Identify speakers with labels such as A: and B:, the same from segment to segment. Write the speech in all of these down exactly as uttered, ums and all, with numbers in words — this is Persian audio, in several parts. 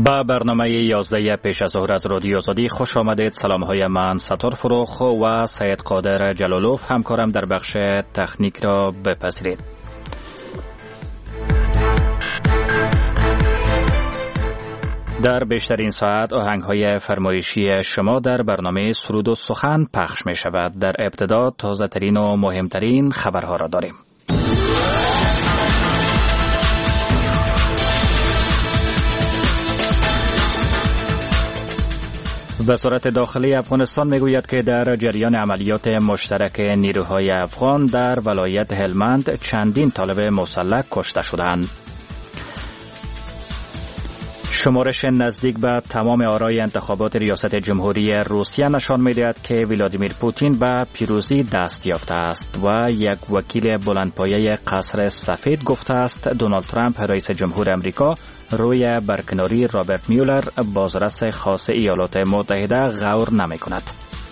A: با برنامه یازده پیش از ظهر از رادیو آزادی خوش آمدید. سلام های من ستار فروخ و سید قادر جلالوف همکارم در بخش تکنیک را بپذیرید. در بیشترین ساعت آهنگ های فرمایشی شما در برنامه سرود و سخن پخش می شود. در ابتدا تازه ترین و مهمترین خبرها را داریم. وزارت داخلی افغانستان میگوید که در جریان عملیات مشترک نیروهای افغان در ولایت هلمند چندین طالب مسلح کشته شدند. شمارش نزدیک به تمام آرای انتخابات ریاست جمهوری روسیه نشان می‌دهد که ولادیمیر پوتین به پیروزی دست یافته است و یک وکیل بلندپایه قصر سفید گفته است دونالد ترامپ رئیس جمهور آمریکا روی برکناری رابرت میولر بازرس خاص ایالات متحده غور نمی‌کند.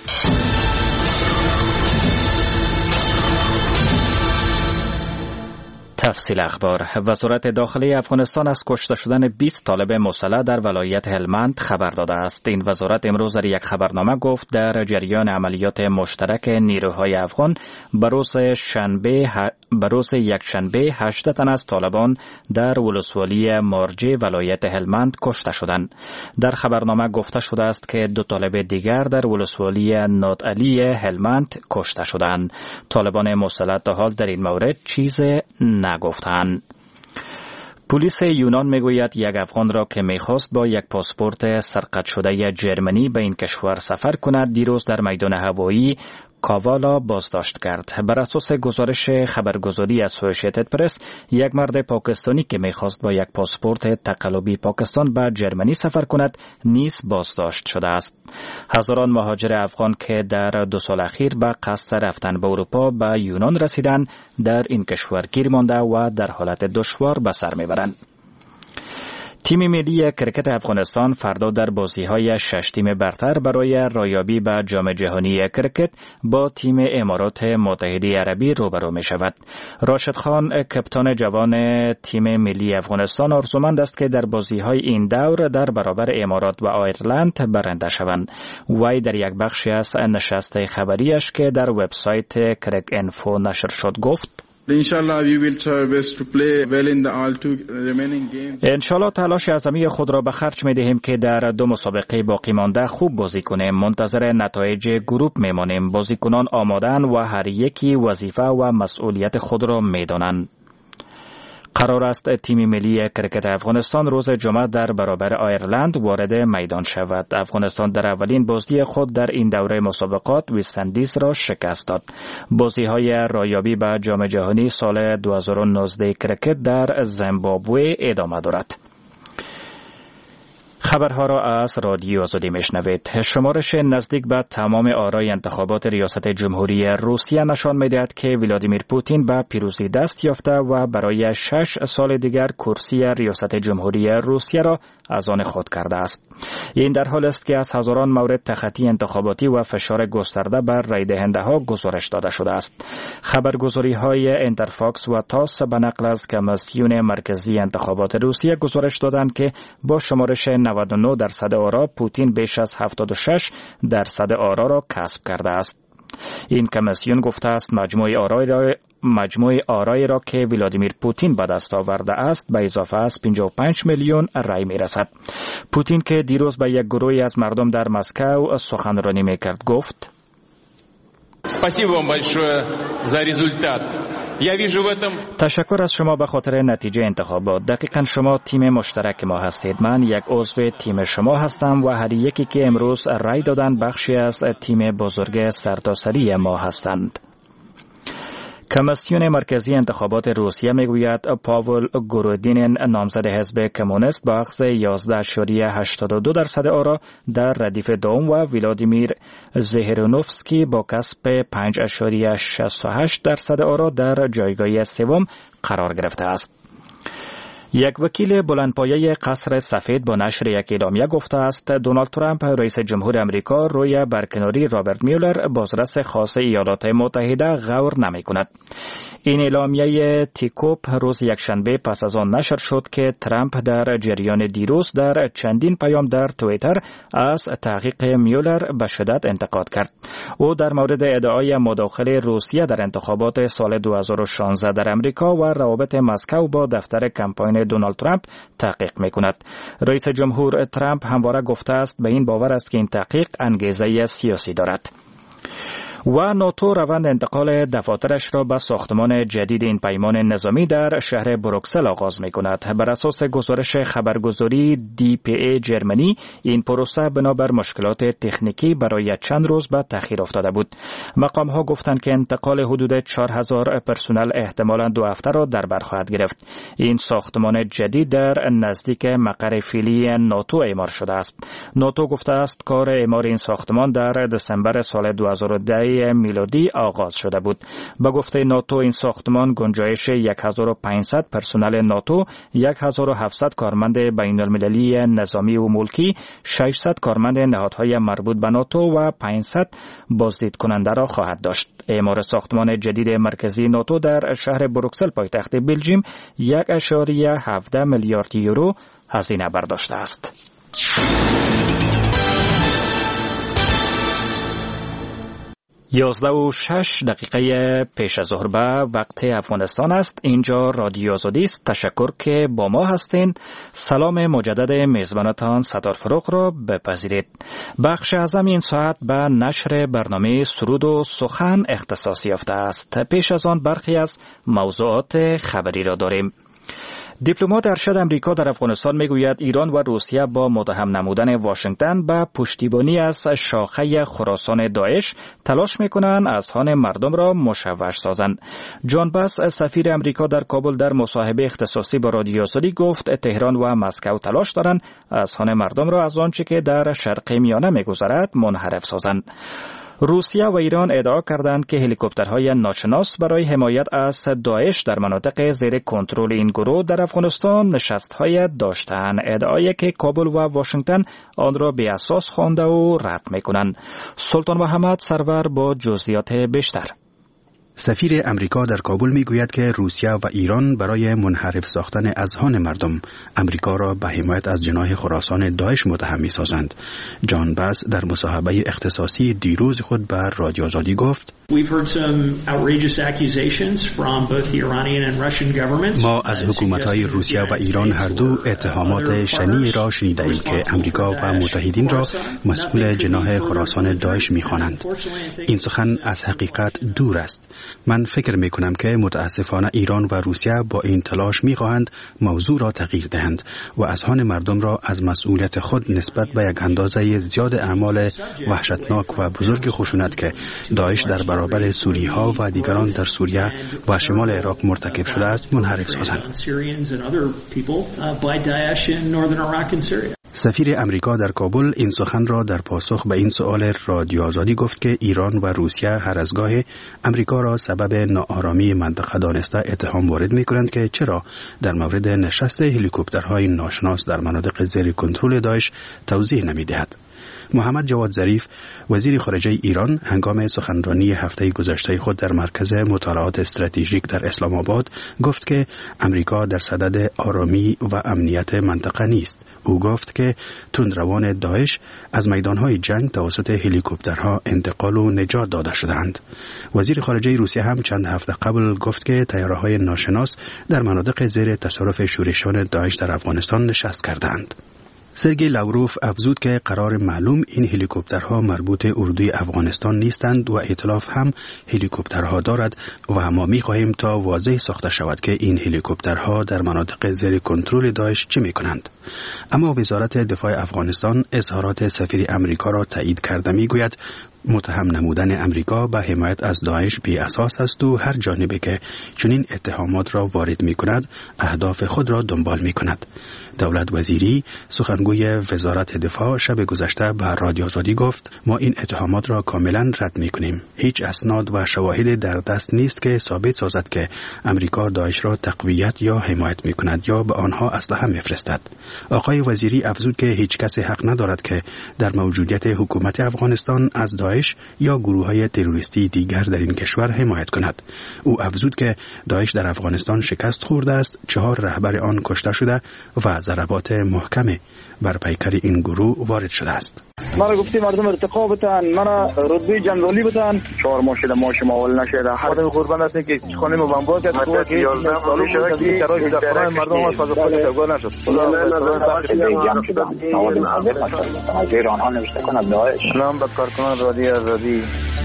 A: تفصیل اخبار. وزارت داخلی افغانستان از کشته شدن بیست طالب مسلح در ولایت هلمند خبر داده است. این وزارت امروز در یک خبرنامه گفت در جریان عملیات مشترک نیروهای افغان بروز شنبه بروز یک شنبه هجده تن از طالبان در ولسوالی مارجه ولایت هلمند کشته شدند. در خبرنامه گفته شده است که دو طالب دیگر در ولسوالی نادعلی هلمند کشته شدند. طالبان مسلح تا حال در این مورد چیز نگفتند. پلیس یونان میگوید یک افغان را که میخواست با یک پاسپورت سرقت شده جرمنی به این کشور سفر کند دیروز در میدان هوایی کاوالا بازداشت کرد. بر اساس گزارش خبرگزاری اسوسییتد پرس، یک مرد پاکستانی که میخواست با یک پاسپورت تقلبی پاکستان به جرمنی سفر کند نیز بازداشت شده است. هزاران مهاجر افغان که در دو سال اخیر به قصد رفتن به اروپا به یونان رسیدند در این کشور گیر مانده و در حالت دشوار به سر میبرند. تیم ملی کرکت افغانستان فردا در بازی‌های شش تیم برتر برای رایابی به جام جهانی کرکت با تیم امارات متحده عربی روبرو می‌شود. راشد خان، کپتان جوان تیم ملی افغانستان، آرزومند است که در بازی‌های این دور در برابر امارات و آیرلند برنده شوند. وی در یک بخشی از نشست خبریش که در وبسایت کرک انفو نشر شد گفت:
B: Inshallah we will try our best to play well in the all two remaining games.
A: انشالله تلاش اعظمی خود را به خرج می‌دهیم که در دو مسابقه باقی مانده خوب بازی کنیم. منتظر نتایج گروپ میمانیم. بازیکنان آماده‌اند و هر یکی وظیفه و مسئولیت خود را می‌دانند. قرار است تیم ملی کرکت افغانستان روز جمعه در برابر آیرلند وارد میدان شود. افغانستان در اولین بازی خود در این دوره مسابقات وست‌اندیز را شکست داد. بازی‌های رایابی به جام جهانی سال دو هزار و نوزده کرکت در زیمبابوه ادامه دارد. خبرها را از رادیو آزادی میشنوید. شمارش نزدیک به تمام آرای انتخابات ریاست جمهوری روسیه نشان میدهد که ولادیمیر پوتین به پیروزی دست یافته و برای شش سال دیگر کرسی ریاست جمهوری روسیه را از آن خود کرده است. این در حال است که از هزاران مورد تخطی انتخاباتی و فشار گسترده بر رای دهنده ها گزارش داده شده است. خبرگزاری های انترفاکس و تاس به نقل از کمیسیون مرکزی انتخابات روسیه گزارش دادند که با شمارش نود و نه درصد آرا پوتین بیش از هفتاد و شش درصد آرا را کسب کرده است. این کمیسیون گفته است مجموع آرای را مجموع آرای را که ولادیمیر پوتین به دست آورده است به اضافه از پنجاه و پنج میلیون رای میرسد. پوتین که دیروز به یک گروهی از مردم در مسکو سخنرانی میکرد گفت: تشکر از شما به خاطر نتیجه انتخابات. دقیقاً شما تیم مشترک ما هستید. من یک عضو تیم شما هستم و هر یکی که امروز رای دادن بخشی از تیم بزرگ سرتاسری ما هستند. کمیسیون مرکزی انتخابات روسیه میگوید پاول گورودین نامزد حزب کمونیست با اخذ یازده اشاریه هشتاد و دو درصد آرا در ردیف دوم و ولادیمیر زهرونوفسکی با کسب پنج اشاریه شصت و هشت درصد آرا در جایگاه سوم قرار گرفته است. یک وکیل بلندپایه قصر سفید با نشر یک اعلامیه گفته است دونالد ترامپ رئیس جمهور آمریکا روی برکناری رابرت میولر بازرس خاص ایالات متحده غور نمی کند. این اعلامیه تیکوپ روز یکشنبه پس از آن نشر شد که ترامپ در جریان دیروز در چندین پیام در توییتر از تحقیق میولر به شدت انتقاد کرد. او در مورد ادعای مداخله روسیه در انتخابات سال دو هزار و شانزده در امریکا و روابط مسکو با دفتر کمپاین دونالد ترامپ تحقیق می‌کند. رئیس جمهور ترامپ همواره گفته است به این باور است که این تحقیق انگیزه سیاسی دارد. و ناتو روند انتقال دفاترش را به ساختمان جدید این پیمان نظامی در شهر بروکسل آغاز می کند. بر اساس گزارش خبرگزاری دی پی ای جرمنی این پروسه بنابر مشکلات تکنیکی برای چند روز به تأخیر افتاده بود. مقام ها گفتند که انتقال حدود چهار هزار پرسنل احتمالاً دو هفته را در بر خواهد گرفت. این ساختمان جدید در نزدیک مقر فعلی ناتو اعمار شده است. ناتو گفته است کار اعمار این ساختمان در دسامبر سال دو هزار و ده میلادی آغاز شده بود. با گفته ناتو این ساختمان گنجایش هزار و پانصد پرسنل ناتو، هزار و هفتصد کارمند بین المللی نظامی و ملکی، ششصد کارمند نهادهای مربوط به ناتو و پانصد بازدید کننده را خواهد داشت. اعمار ساختمان جدید مرکزی ناتو در شهر بروکسل پایتخت بلژیم یک اشاری هفده میلیارد یورو هزینه برداشته است. یازده و شش دقیقه پیش از ظهر به وقت افغانستان است. اینجا رادیو آزادی است. تشکر که با ما هستین. سلام مجدد میزبانتان ستار فروغ را بپذیرید. بخش اعظم این ساعت به نشر برنامه سرود و سخن اختصاص یافته است. پیش از آن برخی از موضوعات خبری را داریم. دیپلمات ارشد امریکا در افغانستان میگوید ایران و روسیه با متهم نمودن واشنگتن به پشتیبانی از شاخه خراسان داعش تلاش میکنند اذهان مردم را مشوش سازند. جان باس سفیر امریکا در کابل در مصاحبه اختصاصی با رادیو آزادی گفت تهران و مسکو تلاش دارند اذهان مردم را از آنچه که در شرق میانه میگذرد منحرف سازند. روسیه و ایران ادعا کردند که هلیکوپترهای ناشناس برای حمایت از داعش در مناطق زیر کنترل این گروه در افغانستان نشست‌های داشتند. ادعایی که کابل و واشنگتن آن را بی اساس خوانده و رد می‌کنند. سلطان محمد سرور با جزئیات بیشتر.
C: سفیر امریکا در کابل میگوید که روسیه و ایران برای منحرف ساختن اذهان مردم امریکا را به حمایت از جناح خراسان داعش متهم می‌سازند. جان باس در مصاحبه اختصاصی دیروز خود به رادیو آزادی گفت: ما از حکومت‌های روسیه و ایران هر دو اتهامات شنیع را شنیده‌ایم که امریکا و متحدین را مسئول جناح خراسان داعش می‌خوانند. این سخن از حقیقت دور است. من فکر می‌کنم که متاسفانه ایران و روسیه با این تلاش می‌خواهند موضوع را تغییر دهند و اذهان مردم را از مسئولیت خود نسبت به یک اندازه زیاد اعمال وحشتناک و بزرگ خشونت که داعش در برابر سوری‌ها و دیگران در سوریه و شمال عراق مرتکب شده است منحرف سازند. سفیر امریکا در کابل این سخن را در پاسخ به این سؤال رادیو آزادی گفت که ایران و روسیه هر از گاه امریکا را سبب ناآرامی منطقه دانسته اتهام وارد می‌کنند که چرا در مورد نشست هلیکوپترهای ناشناس در مناطق زیر کنترل داعش توضیح نمی‌دهد. محمد جواد ظریف وزیر خارجه ایران هنگام سخنرانی هفته گذشته خود در مرکز مطالعات استراتژیک در اسلام آباد گفت که امریکا در صدد آرامی و امنیت منطقه نیست. او گفت که تندروان داعش از میدانهای جنگ توسط هلیکوپترها انتقال و نجات داده شدند. وزیر خارجه روسیه هم چند هفته قبل گفت که طیاره‌های ناشناس در مناطق زیر تصرف شورشیان داعش در افغانستان نشست کردند. سرگئی لاوروف افزود که قرار معلوم این هلیکوپترها مربوط اردوی افغانستان نیستند و ائتلاف هم هلیکوپترها دارد و ما می‌خواهیم تا واضح ساخته شود که این هلیکوپترها در مناطق زیر کنترل داعش چه می‌کنند. اما وزارت دفاع افغانستان اظهارات سفیر امریکا را تایید کرده می‌گوید متهم نمودن امریکا به حمایت از داعش بی اساس است و هر جانبی که چنین اتهامات را وارد می کند اهداف خود را دنبال می کند. دولت وزیری سخنگوی وزارت دفاع شب گذشته به رادیو آزادی گفت ما این اتهامات را کاملا رد می کنیم. هیچ اسناد و شواهد در دست نیست که ثابت سازد که امریکا داعش را تقویت یا حمایت می کند یا به آنها اسلحه می فرستد. آقای وزیری افزود که هیچ کس حق ندارد که در موجودیت حکومت افغانستان از داعش یا گروه‌های تروریستی دیگر در این کشور حمایت کند. او افزود که داعش در افغانستان شکست خورده است، چهار رهبر آن کشته شده و ضربات محکم بر پیکر این گروه وارد شده است.
D: مرا گفتی مردم ارتقا بتن، مرا رتبه جنرالی بتن، چهار ماه شده ما شما اول نشده. خودم قربان هستم که خانه ما بمبار کرد که یازده سال شده که شرایط در خانه مردم از فاز خود تگاه نشد. خدا جمع شده. از ایران ها نوشته کنه داعش. سلام به کارکنان رادیو آزادی.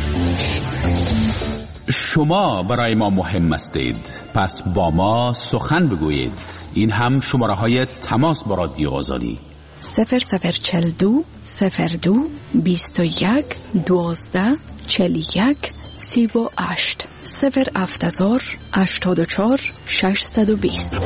E: شما برای ما مهم هستید، پس با ما سخن بگویید. این هم شماره های تماس با رادیو آزادی:
F: صفر صفر چل دو صفر دو بیست و یک دوازده چل یک سی و هشت صفر افتزار هشتاد و چهار ششصد و بیست.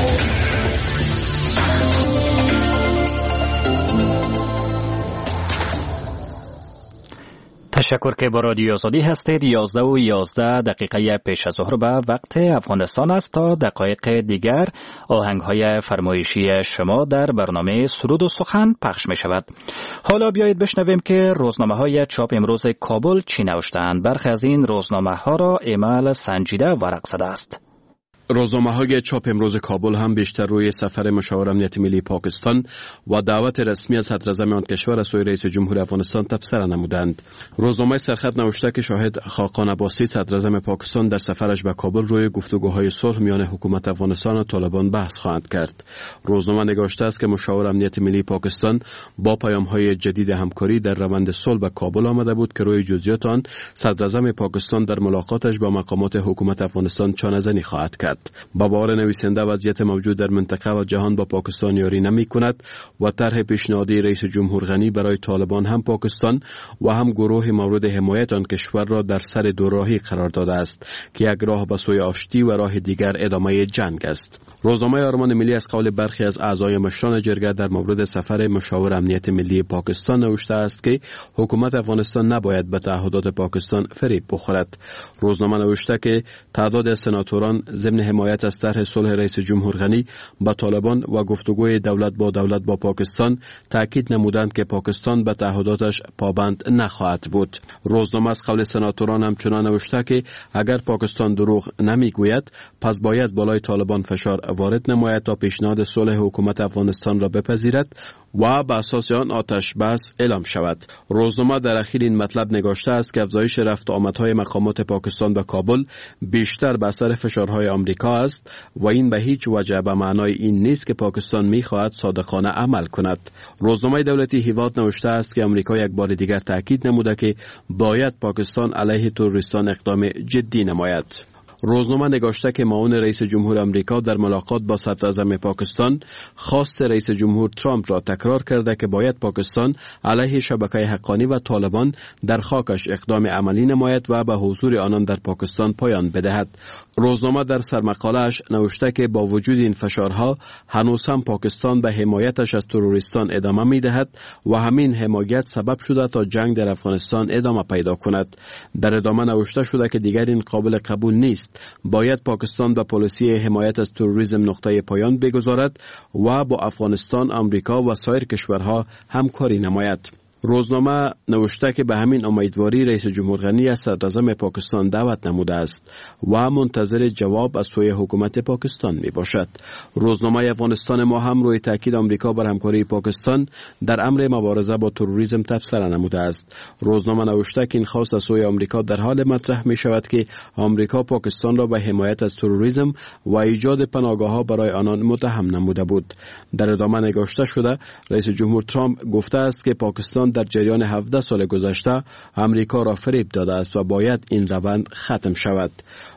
A: تشکر که با رادیو آزادی هستید. یازده و یازده دقیقه پیش از ظهر به وقت افغانستان است. تا دقایق دیگر آهنگ‌های فرمایشی شما در برنامه سرود و سخن پخش می شود. حالا بیایید بشنویم که روزنامه‌های چاپ امروز کابل چی نوشته‌اند. برخی از این روزنامه‌ها را ایمیل سنجیده ورق زده است.
G: روزنامه‌های چاپ امروز کابل هم بیشتر روی سفر مشاور امنیت ملی پاکستان و دعوت رسمی از صدراعظم آن کشور از سوی رئیس جمهور افغانستان تبصره نمودند. روزنامه سرخط نوشته که شاهد خاقان عباسی صدراعظم پاکستان در سفرش به کابل روی گفتگوهای صلح میان حکومت افغانستان و طالبان بحث خواهد کرد. روزنامه نگاشته است که مشاور امنیت ملی پاکستان با پیام‌های جدید همکاری در روند صلح به کابل آمده بود که روی جزئیات آن صدراعظم پاکستان در ملاقاتش با مقامات حکومت افغانستان چانه‌زنی خواهد کرد. با باور نویسنده وضعیت موجود در منطقه و جهان با پاکستان یاری نمی کند و طرح پیشنهادی رئیس جمهور غنی برای طالبان هم پاکستان و هم گروه مورد حمایت آن کشور را در سر دو راهی قرار داده است که یک راه به سوی آشتی و راه دیگر ادامه جنگ است. روزنامه آرمان ملی از قول برخی از اعضای مشران جرگه در مورد سفر مشاور امنیت ملی پاکستان نوشته است که حکومت افغانستان نباید به تعهدات پاکستان فریب بخورد. روزنامه نوشته که تعداد سناتوران ضمن حمایت از طرح صلح رئیس جمهور غنی با طالبان و گفتگوی دولت با دولت با پاکستان تاکید نمودند که پاکستان به تعهداتش پابند نخواهد بود. روزنامه از قول سناتوران همچنان نوشته که اگر پاکستان دروغ نمیگوید پس باید بالای طالبان فشار وارد نماید تا پیشنهاد صلح حکومت افغانستان را بپذیرد و به اساس آن آتش بس اعلام شود. روزنامه در اخیر این مطلب نگاشته است که افزایش رفت و آمدهای مقامات پاکستان به کابل بیشتر به اثر فشارهای آمریکا است و این به هیچ وجه به معنای این نیست که پاکستان می‌خواهد صادقانه عمل کند. روزنامه دولتی هیواد نوشته است که آمریکا یک بار دیگر تاکید نموده که باید پاکستان علیه تروریستان اقدام جدی نماید. روزنامه نگاشته که معاون رئیس جمهور امریکا در ملاقات با صدراعظم پاکستان خواست رئیس جمهور ترامپ را تکرار کرده که باید پاکستان علیه شبکه حقانی و طالبان در خاکش اقدام عملی نماید و به حضور آنان در پاکستان پایان بدهد. روزنامه در سرمقاله‌اش نوشته که با وجود این فشارها هنوز هم پاکستان به حمایتش از تروریستان ادامه می‌دهد و همین حمایت سبب شده تا جنگ در افغانستان ادامه پیدا کند. در ادامه نوشته شده که دیگر این قابل قبول نیست. باید پاکستان به پالیسی حمایت از تروریسم نقطه پایان بگذارد و با افغانستان، آمریکا و سایر کشورها همکاری نماید. روزنامه نوشته که به همین امیدواری رئیس جمهور غنی از صدراعظم پاکستان دعوت نموده است و منتظر جواب از سوی حکومت پاکستان می باشد. روزنامه افغانستان ما هم روی تاکید آمریکا بر همکاری پاکستان در امر مبارزه با تروریسم تبصره نموده است. روزنامه نوشته که این خواست از سوی آمریکا در حال مطرح می شود که آمریکا پاکستان را به حمایت از تروریسم و ایجاد پناهگاه‌ها برای آنان متهم نموده بود. در ادامه نگاشته شده رئیس جمهور ترامپ گفته است که پاکستان در جریان هفده سال گذشته امریکا را فریب داده است و باید این روند ختم شود.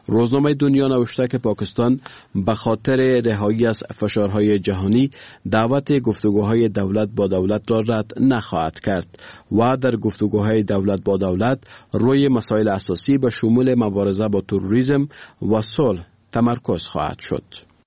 G: روزنامه دنیا نوشته که پاکستان به خاطر رهایی از فشارهای جهانی دعوت گفتگوهای دولت با دولت را رد نخواهد کرد و در گفتگوهای دولت با دولت روی مسائل اساسی به شمول مبارزه با تروریسم و صلح تمرکز خواهد شد.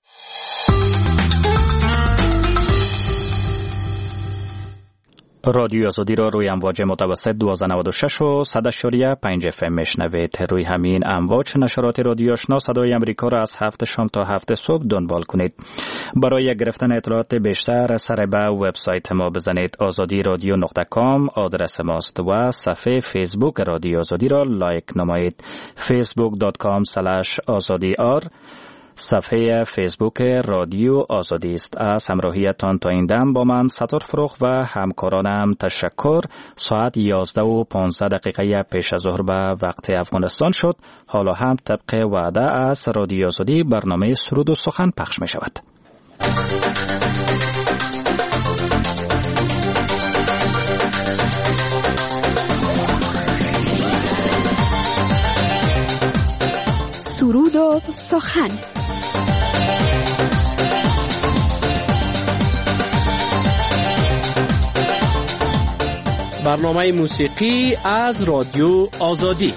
A: رادیو آزادی را روی امواج متوسط دوازده نود و شش و صد اشاریه پنج اف ام میشنوید. روی همین امواج نشرات رادیو آشنا صدای امریکا را از هفت شام تا هفت صبح دنبال کنید. برای گرفتن اطلاعات بیشتر سر به وبسایت ما بزنید آزادی رادیو نقطه کام آدرس ماست و صفحه فیسبوک رادیو آزادی را لایک نمایید. فیسبوک دات کام اسلش آزادی آر صفحه فیسبوک رادیو آزادی است. از همراهیتان تا این دم با من ستار فروغ و همکارانم تشکر. ساعت یازده و پانزده دقیقه پیش از ظهر به وقت افغانستان شد. حالا هم طبق وعده از رادیو آزادی برنامه سرود و سخن پخش می شود.
F: سرود و سخن.
H: برنامه موسیقی از رادیو آزادی.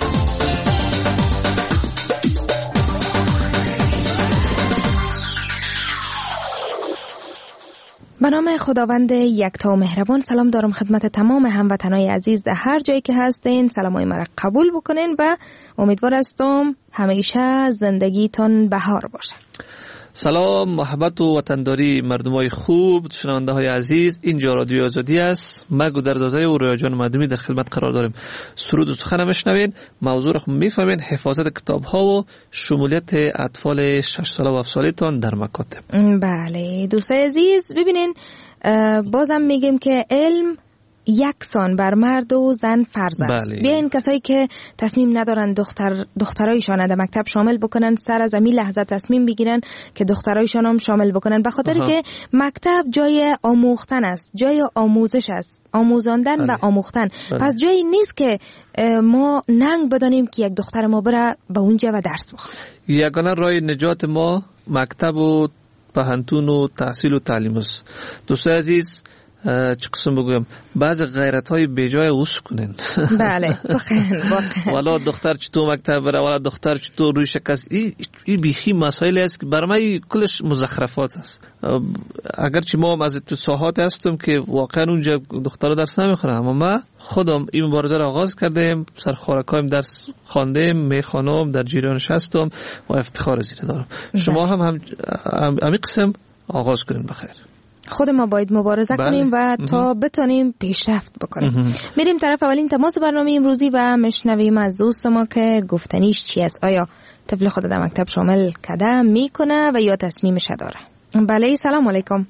I: به نام خداوند یکتا و مهربان سلام دارم خدمت تمام هموطنای عزیز در هر جایی که هستین. سلامای مرا قبول بکنین و امیدوار هستم همیشه زندگیتان بهار باشه.
J: سلام، محبت و وطنداری مردمای خوب، شنونده های عزیز، اینجا رادیو آزادی است. ما گودرزاده و رویا جان مدمی در خدمت قرار داریم. سرود و سخن میشنوین، موضوع رو میفهمین، حفاظت کتاب ها و شمولیت اطفال شش ساله و هفت ساله تان در مکاتب.
I: بله دوستای عزیز، ببینین بازم میگیم که علم یکسان بر مرد و زن فرض است.
J: بله.
I: بیاین کسایی که تصمیم ندارن دختر دخترایشان در مکتب شامل بکنن سر از همین لحظه تصمیم بگیرن که دخترایشان هم شامل بکنن، به خاطر که مکتب جای آموختن است، جای آموزش است، آموزاندن بله. و آموختن. بله. پس جایی نیست که ما ننگ بدانیم که یک دختر ما بره به اونجا و درس بخونه.
J: یگانه راه نجات ما مکتب و پهنتون و تحصیل و تعلیم است. دوستای عزیز، چه قسم بگویم، بعض غیرت های بیجای اوس کنین.
I: بله واقعا.
J: والا دختر چطور مکتب بره، والا دختر چطور روی شکست، این ای بیخی مسائل است که برای من کلش مزخرفات است. اگرچه ما هم از تو ساحات هستم که واقعا اونجا دخترها درس نمیخونن، اما ما خودم این مبارزه را آغاز کردیم، سرخورکایم درس خواندیم، میخوانم، در جریانش هستم و افتخار زیاده دارم. شما هم هم همین قسم آغاز کنین بخیر.
I: خود ما باید مبارزه بله. کنیم و تا بتونیم پیشرفت بکنیم. میریم طرف اولین تماس برنامه امروزی و مشنویم از دوست ما که گفتنیش چی است. آیا طفل خود در مکتب شامل کده میکنه و یا تصمیمش داره؟ بله سلام علیکم.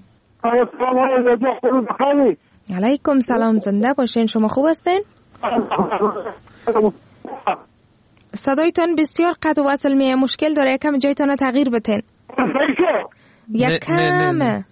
I: علیکم سلام، زنده باشین. شما خوب هستین؟ صدایتان بسیار قطع و وصل میه، مشکل داره، یکم جایتان تغییر بتین. یکم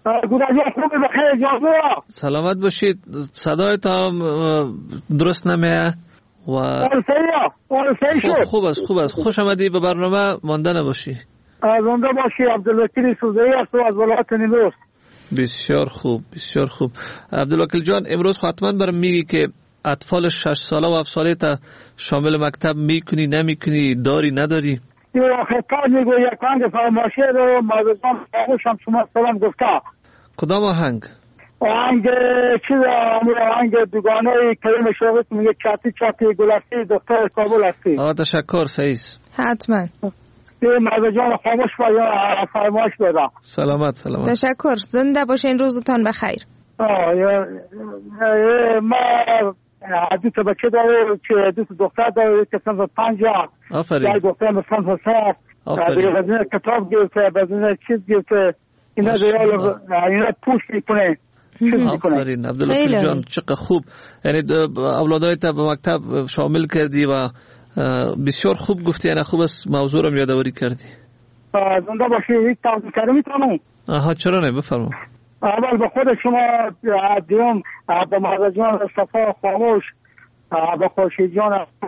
J: سلامت باشید، صدایت هم درست نمیه و خوب است خوب است خوش آمدی به برنامه، مانده نباشی.
K: زنده باشی. عبدالوکیل سوزه‌ای هستم از ولایت نیمروز.
J: بسیار خوب بسیار خوب. عبدالوکیل جان، امروز حتما برام میگی که اطفال شش ساله و هفت ساله تا شامل مکتب میکنی نمیکنی، داری نداری؟
K: یه خطاب میگو یک آهنگ فرمایشی رو مازدان خاموشم شما سلام گفته.
J: کدام آهنگ؟
K: آهنگ چیز آهنگ دوگانه کریم شوقی میگه چاتی چاتی گلستی دختر کابل هستی.
J: آه تشکر سعیس.
I: حتما.
K: یه مازدان خاموش با یا فرمایش بدم.
J: سلامت سلامت.
I: تشکر، زنده باشین، روزتان بخیر.
K: آه یا ما دوست بچه داره که دوست دختر داره که سنف پنج
J: آفرین.
K: یک دختر مثلا سه
J: آفرین.
K: بزنه کتاب گرفته، بزنه چیز گرفته، اینا دیال اینا پوش میکنه.
J: آفرین عبدالوکیل جان، چقدر خوب. یعنی اولادای تا به مکتب شامل کردی و بسیار خوب گفتی، یعنی خوب است موضوع رو یادآوری کردی.
K: زنده باشی. یک توضیح کردم میتونم؟
J: آها چرا نه، بفرما.
K: اول به خود شما دیوم به مهرجان صفا خاموش، به خورشید جان افغان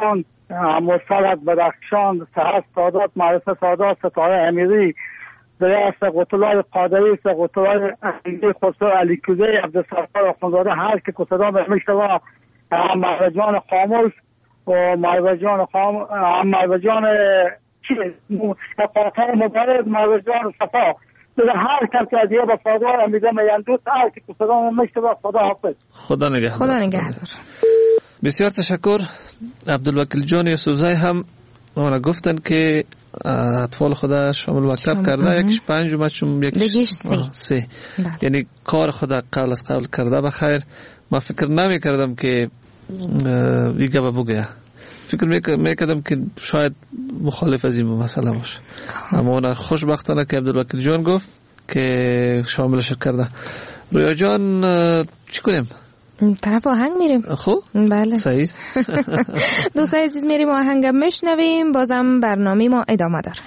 K: مصالحت بدخشان صحت سادات معرفه سادات ستاره امیری دریاست قطلای قادری قطلای علی خسرو علی کوزه عبدالستار اخوندزاده هر که کسدام میشتوا مهرجان خاموش و مهرجان خام مهرجان چی قاطر مبارد مهرجان صفا در هر کس که از یه با فادار میگم یندوست هر که کسدام میشتوا خدا حافظ
J: خدا نگهدار.
I: خدا نگهدار.
J: بسیار تشکر. عبدالوکیل جان یوسفزای هم اونا گفتن که اطفال خدا شامل مکتب کرده، یکیش پنج و مچم یکیش سه, سه. یعنی کار خدا قبل از قبل کرده. بخیر ما فکر نمی کردم که دیگه بگه، فکر میکردم که شاید مخالف از این مسئله باشه، اما اونا خوشبختانه که عبدالوکیل جان گفت که شاملش کرده. رویا جان چی کنیم؟
I: طرف آهنگ میریم.
J: خوب؟
I: بله
J: صحیح.
I: دوستای عزیز میریم آهنگ میشنویم، بازم برنامه ما ادامه داره.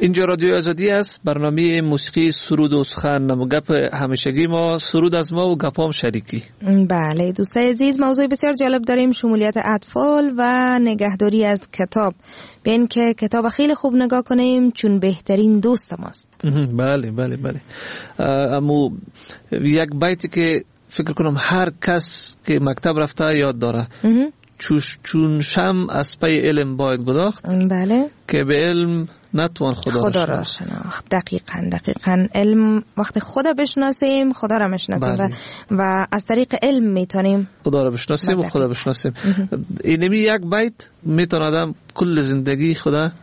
J: اینجا رادیو آزادی است، برنامه موسیقی سرود و سخن. گپ همیشگی ما سرود از ما و گپام شریکی.
I: بله دوستای عزیز، موضوع بسیار جالب داریم، شمولیت اطفال و نگهداری از کتاب. بیاین که کتاب خیلی خوب نگاه کنیم چون بهترین دوست ماست.
J: بله بله بله. اما یک بیتی که فکر کنم هر کس که مکتب رفته یاد داره، چون شم از پی علم باید گداخت،
I: بله،
J: که به علم نتوان خدا,
I: خدا را شناخت. دقیقاً دقیقاً علم وقتی خدا بشناسیم خدا را میشناسیم و, و از طریق علم میتونیم
J: خدا را بشناسیم و خدا بشناسیم. اینمی یک بیت میتونه آدم کل زندگی خدا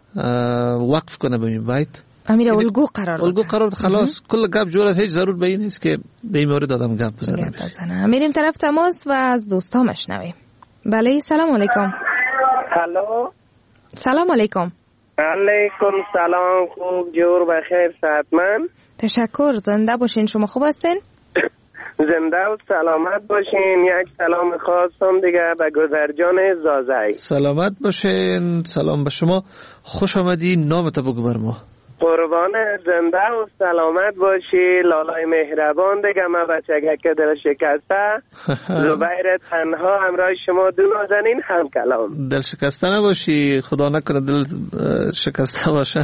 J: وقف کنه به این بیت.
I: امیر الگو قرار
J: الگو قرار خلاص کل گپ جور است، هیچ ضرور به این نیست که به این مورد آدم گپ بزنه.
I: میریم طرف تماس و از دوستا مشنویم. بله سلام علیکم.
L: هلو
I: سلام علیکم.
L: علیکم سلام، خوب جور بخیر صحتمند.
I: تشکر، زنده باشین. شما خوب هستین؟
L: زنده و سلامت باشین. یک سلام خاص هم دیگه به گذرجان زازای.
J: سلامت باشین. سلام به شما، خوش آمدی. نامت بگو بر ما.
L: قربان، زنده و سلامت باشی. لالای مهربان دیگه، ما بچگه که دل شکسته زبیر تنها همراه شما دو نازنین هم کلام.
J: دل شکسته نباشی، خدا نکنه دل شکسته باشه.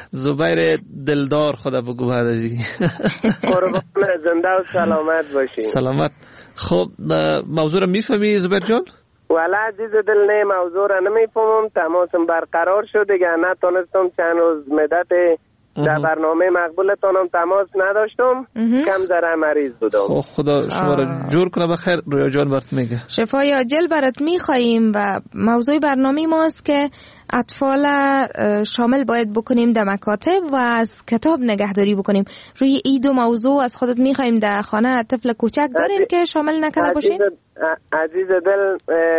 J: زبیر دلدار خدا بگو بعد ازی.
L: قربان، زنده و سلامت باشی.
J: سلامت. خب موضوع رو میفهمی زبیر جان؟
L: والا عزیز دل نه، موضوع را نمیفهمم. تماسم برقرار شد دیگه، نتونستم چند روز مدت در برنامه مقبولتانم تماس نداشتم، کم ذره مریض بودم.
J: خب خدا شما را جور کنه بخیر. رویا جان برات میگه
I: شفای عاجل برات میخواییم و موضوع برنامه ماست که اطفال شامل باید بکنیم در مکاتب و از کتاب نگهداری بکنیم. روی این دو موضوع از خودت میخواییم در خانه طفل کوچک دارین که شامل نکرده باشین؟
L: عزیز دل،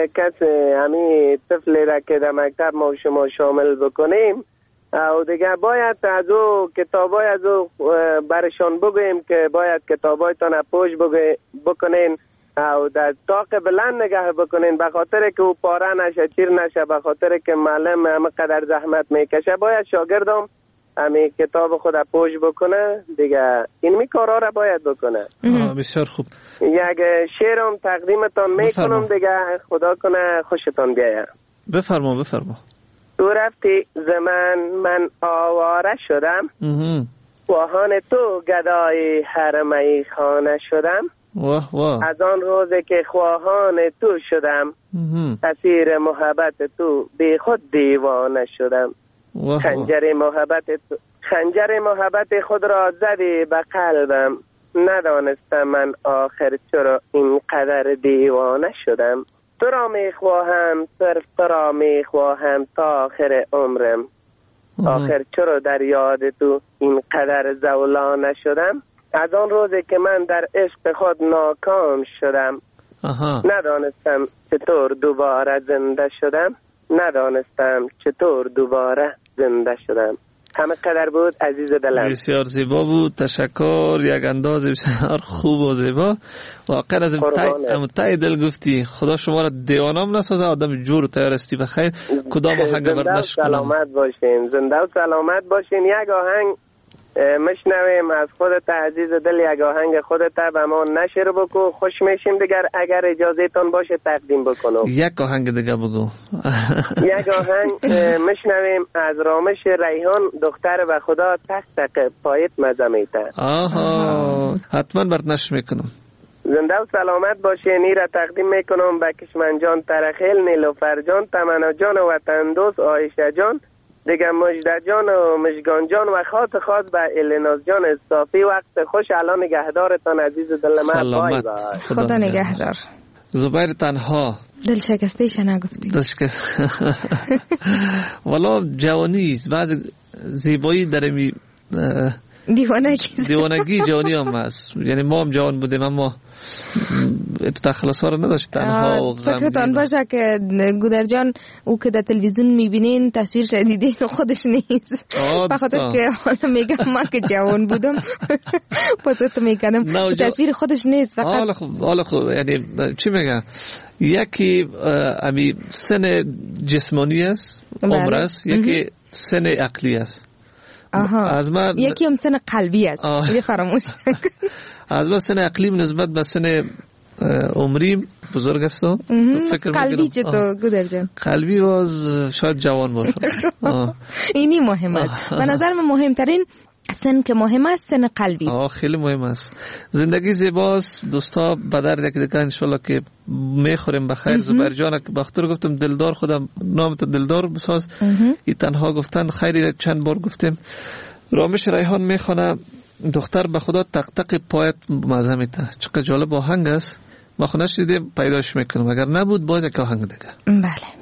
L: کسی همین طفلی را که در مکتب ما شما شامل بکنیم او دیگه باید از او کتابای از او برشان بگویم که باید کتابایتان پوش بکنین او در طاق بلند نگه بکنین، به خاطر که او پاره نشه، چیر نشه، به خاطر که معلم همه قدر زحمت میکشه. باید شاگردم همین کتاب خود پوش بکنه دیگه، این می کارا را باید بکنه.
J: بسیار خوب.
L: یک شعرم تقدیمتان میکنم دیگه، خدا کنه خوشتان بیاید.
J: بفرما بفرما.
L: تو رفتی زمان من آواره شدم، خواهان تو گدای هر میخانه شدم.
J: واه واه.
L: از آن روزی که خواهان تو شدم، اسیر محبت تو بی خود دیوانه شدم. خنجر محبت تو خنجر محبت خود را زدی به قلبم، ندانستم من آخر چرا اینقدر دیوانه شدم. تو را می خواهم، صرف تو را می خواهم تا آخر عمرم. آخر چرا در یاد تو اینقدر زولانه شدم. از آن روزی که من در عشق خود ناکام شدم،
J: آها.
L: ندانستم چطور دوباره زنده شدم. ندانستم چطور دوباره زنده شدم. همه قدر بود عزیز دلم.
J: بسیار زیبا بود، تشکر. یک انداز بسیار خوب و زیبا. واقعا از تای دل گفتی. خدا شما را دیوانم نسازه، آدم جور تیار استی بخیر. کدام آهنگ برداشت کنم؟
L: سلامت باشین، زنده و سلامت باشین. یک آهنگ مشنویم از خودت عزیز دل، یک آهنگ خودت به ما نشر بکو، خوش میشیم دیگر. اگر اجازه تان باشه تقدیم بکنم.
J: یک آهنگ دیگه بگو.
L: یک آهنگ مشنویم از رامش ریحان، دختر و خدا تک تک پایت مزمیته.
J: آها حتما برات نشر میکنم.
L: زنده و سلامت باشین. این را تقدیم میکنم به کشمن جان ترخیل، نیلوفر جان، تمنا جان و وطن دوست آیشه جان دیگه، مجده جان و مشگان جان و خاط خاص به الیناز جان صافی. وقت خوش. الان نگهدارتان عزیز دل من. بای بای.
I: خدا نگهدار.
J: زبیر تنها
I: دل شکسته ش نگفتی.
J: دل شکست. والا جوانی است، بعض زیبایی در می
I: دیوانگی
J: دیوانگی جوانی هم هست. یعنی ما هم جوان بودیم اما تو تخلص ها رو نداشت، تنها و غم.
I: فکرتان باشه که گودر جان او که در تلویزیون میبینین تصویر شدیدین و خودش نیست، بخاطر که حالا میگم من که جوان بودم پاسخ میکنم تصویر خودش نیست. فقط
J: حالا خوب حالا خوب یعنی چی میگم، یکی امی سن جسمانی است، عمر است، یکی سن عقلی است. از من
I: یکی هم سن قلبی است دیگه فراموش
J: از من سن اقلیم نسبت به سن عمریم بزرگ است.
I: قلبی چطور گودر جان؟
J: قلبی باز شاید جوان باشه.
I: اینی مهم است به نظر من. مهمترین سن که مهم است سن قلبی است.
J: آه خیلی مهم است. زندگی زیباست دوستا، به درد یک دیگه انشالله که میخوریم بخیر. زبیر جان که بختور گفتم دلدار خودم نام تو دلدار بساز، این تنها گفتن خیلی چند بار گفتیم. رامش ریحان میخونه دختر به خدا تق تق پایت مزه میده. چقدر جالب آهنگ است. ما خونش دیدیم پیداش میکنم، اگر نبود باید یک آهنگ دیگه.
I: بله.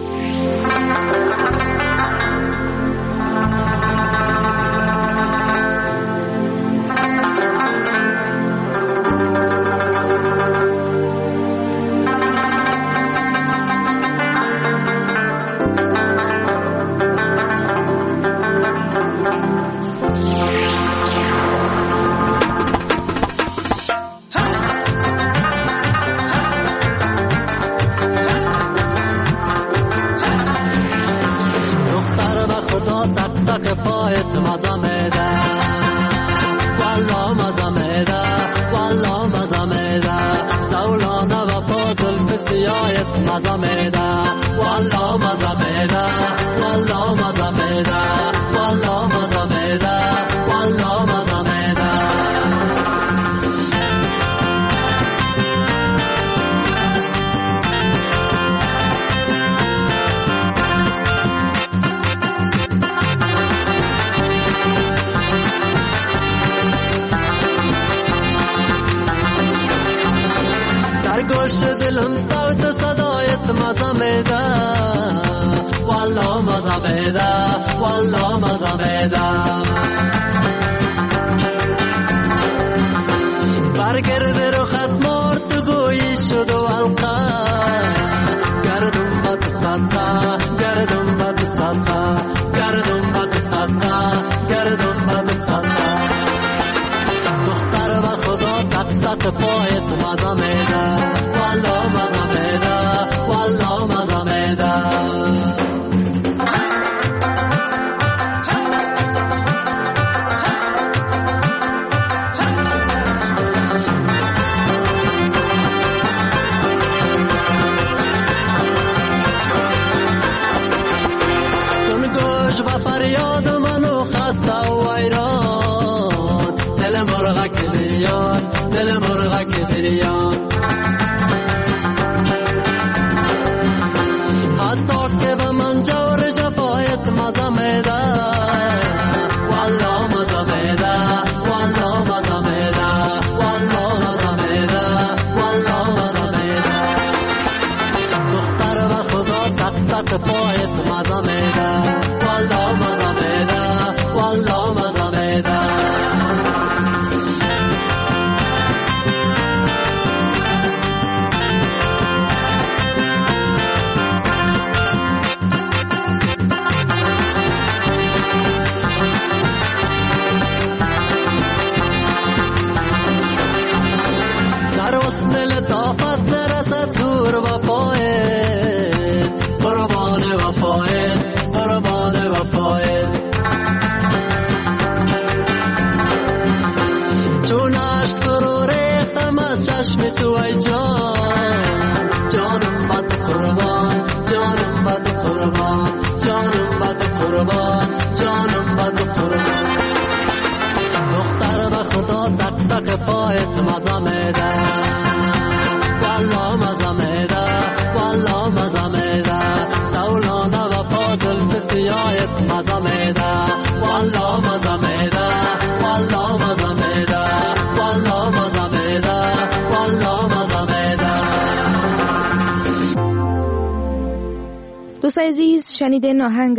I: دوستای عزیز شنیدین آهنگ